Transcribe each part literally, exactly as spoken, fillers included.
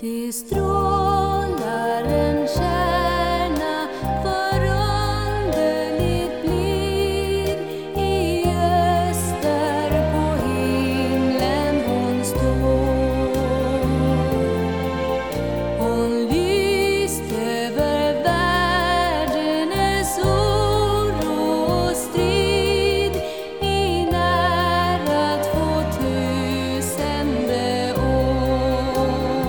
Det strålar en stjärna, förunderligt blir. I öster på himlen hon står. Hon lyst över världens oro och strid i nära tvåtusende år.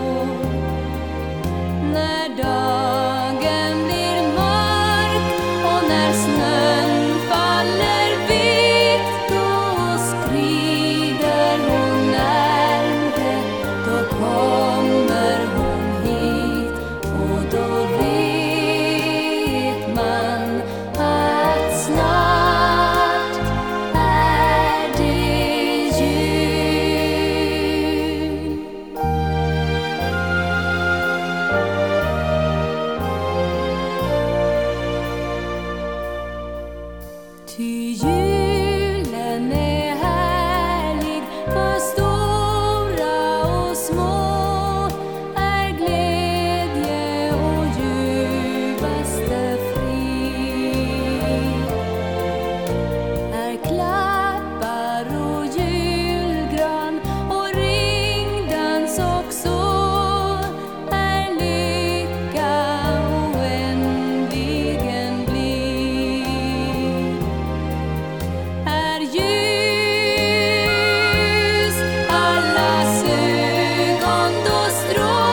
När dagen blir mörk och när snön faller vitt, då skrider hon närmre, då kommer hon hit. Och då vet man att snart är det jul. Ty julen är härlig, för stora och små är glädje och ljuvaste frid. Är klappar och julgran och ringdans också, är lycka oändligen blir. Är ljus allas ögon, då strålar